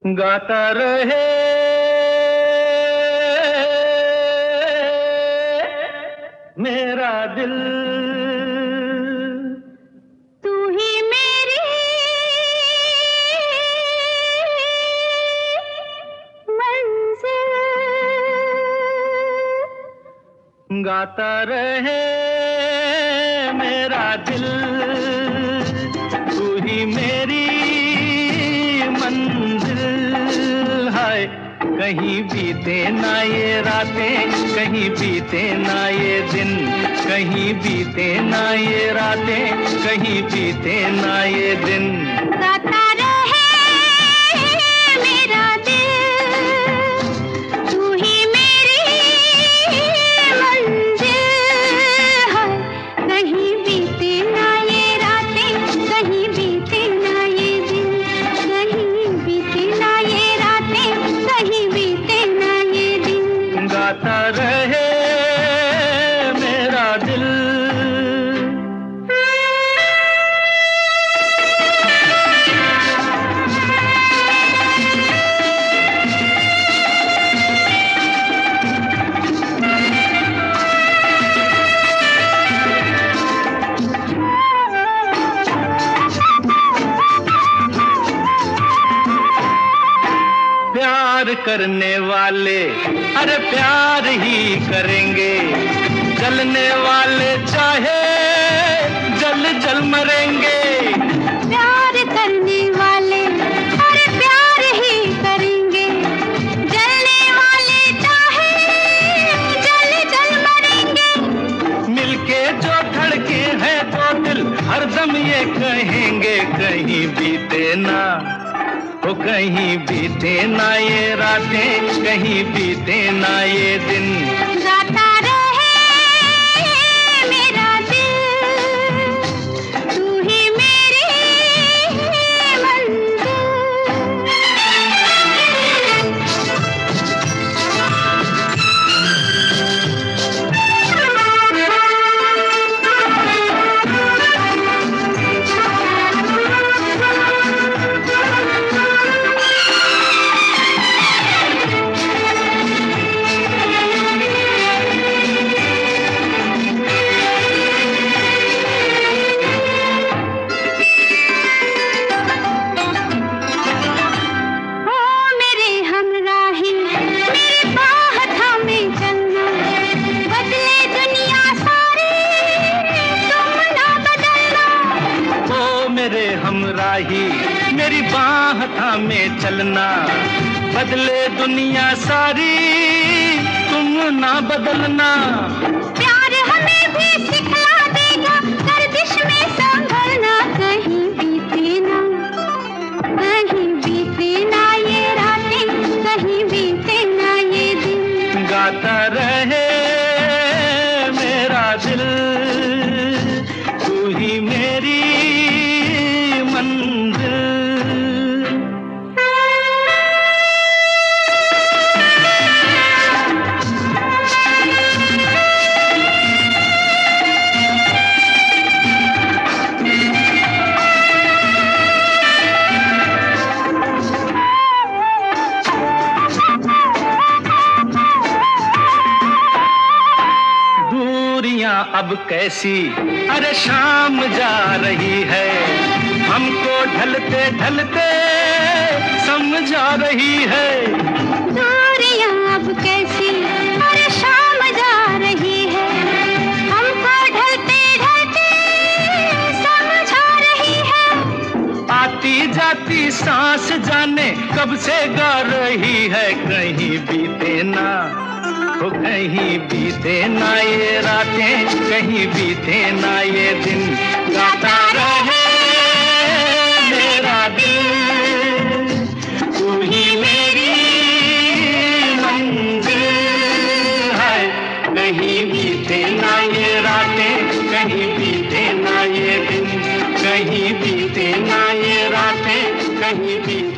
गाता रहे मेरा दिल, तू ही मेरी मंजिल। गाता रहे मेरा दिल, तू ही मेरी मंजिल। हाय कहीं बीते ना ये रातें, कहीं बीते ना ये दिन, कहीं बीते ना ये रातें, कहीं बीते ना ये दिन। गाता रहे मेरा दिल, तू ही मेरी मंजिल। हाय कहीं बीते ना ये रातें, कहीं बीते ना ये दिन, कहीं बीते ना ये रातें, कहीं बीते ना ये दिन। गाता रहे मेरा दिल। प्यार करने वाले अरे प्यार ही करेंगे, जलने वाले चाहे जल जल मरेंगे। प्यार करने वाले अरे प्यार ही करेंगे, जलने वाले चाहे जल जल मरेंगे। मिलके जो धड़के हैं तो दिल हरदम ये कहेंगे, कहीं बीते ना हो, कहीं बीते ना ये रातें, कहीं बीते ना ये दिन। गाता रहे मेरा दिल, तू ही मेरी हमराही मेरी बाह थामे चलना, बदले दुनिया सारी तुम ना बदलना। प्यार हमें भी सिखला देगा गर्दिश में संभलना, कहीं बीते ना, कहीं बीते ना ये रातें, कहीं बीते ना ये दिन। गाता रहे मेरा दिल, तू ही मेरी मंजिल। दूरियां अब कैसी अरे शाम जा रही है, हमको ढलते ढलते समझा रही है। दूरियां अब कैसी अरे शाम जा रही है, हमको ढलते ढलते समझा रही है। आती जाती सांस जाने कब से गा रही है, कहीं बीते ना हो, कहीं बीते ना ये रातें, कहीं बीते ना ये दिन। गाता रहे मेरा दिल, तू ही मेरी मंजिल। है कहीं बीते ना ये रातें, कहीं बीते ना ये दिन, कहीं बीते ना ये रातें, कहीं बीते